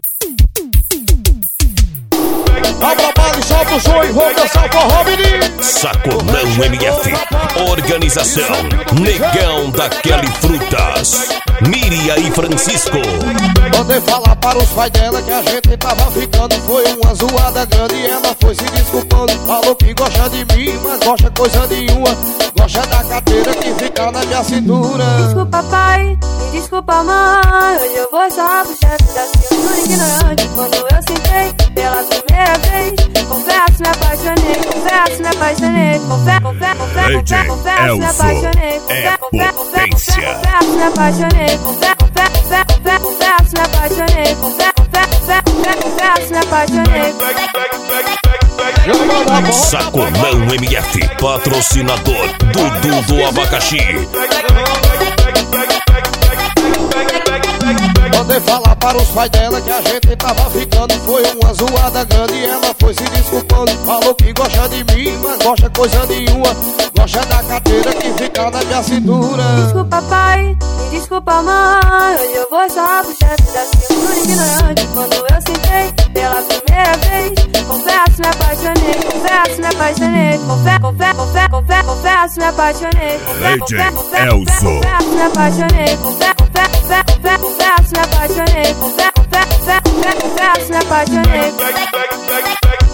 Abra bala e solta o som e vou dançar forró, menino. Sacolão MF. Organização Negão daquele Frutas, Miriam e Francisco. Mandei falar para os pais dela que a gente tava ficando. Foi uma zoada grande e ela foi se desculpando. Falou que gosta de mim, mas gosta coisa nenhuma. Gosta da carteira que fica na minha cintura. Desculpa pai, e desculpa mãe. Hoje eu vou só pro chefe da cintura ignorante. Quando eu sentei pela primeira vez, confesso, me apaixonei. Confesso, me apaixonei. Confesso, me apaixonei. Confesso, me apaixonei. Confesso, me apaixonei. Confesso, me apaixonei. Sacolão MF, patrocinador Dudu do Abacaxi. Mandei falar para os pais dela que a gente tava ficando. Foi uma zoada grande e ela foi se desculpando. Falou que gosta de mim, mas gosta coisa nenhuma. Gosta da carteira que fica na minha cintura. Desculpa pai, e desculpa mãe. Hoje eu vou só pro chefe da cintura ignorante. Quando eu sentei pela primeira vez, confesso, me apaixonei. Confesso, me apaixonei. Confesso, me apaixonei. Confesso, me apaixonei. Confesso, me apaixonei. Confesso, me apaixonei.